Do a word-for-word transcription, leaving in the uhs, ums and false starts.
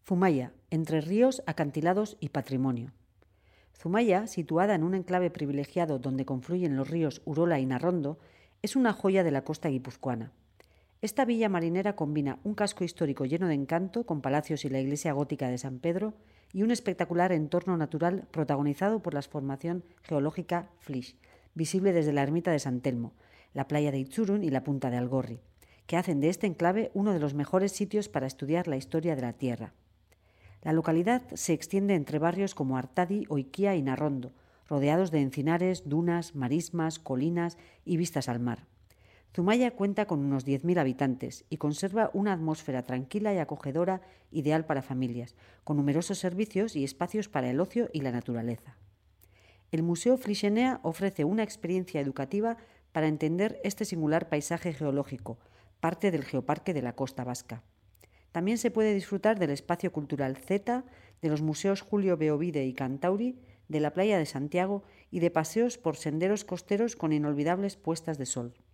Zumaya, entre ríos, acantilados y patrimonio. Zumaya, situada en un enclave privilegiado donde confluyen los ríos Urola y Narrondo, es una joya de la costa guipuzcoana. Esta villa marinera combina un casco histórico lleno de encanto con palacios y la iglesia gótica de San Pedro y un espectacular entorno natural protagonizado por la formación geológica Flix, visible desde la ermita de San Telmo, la playa de Itzurun y la punta de Algorri, que hacen de este enclave uno de los mejores sitios para estudiar la historia de la tierra. La localidad se extiende entre barrios como Artadi, Oiquía y Narrondo, rodeados de encinares, dunas, marismas, colinas y vistas al mar. Zumaya cuenta con unos diez mil habitantes y conserva una atmósfera tranquila y acogedora ideal para familias, con numerosos servicios y espacios para el ocio y la naturaleza. El Museo Flixenea ofrece una experiencia educativa para entender este singular paisaje geológico, parte del Geoparque de la Costa Vasca. También se puede disfrutar del espacio cultural Z, de los museos Julio Beovide y Cantauri, de la playa de Santiago y de paseos por senderos costeros con inolvidables puestas de sol.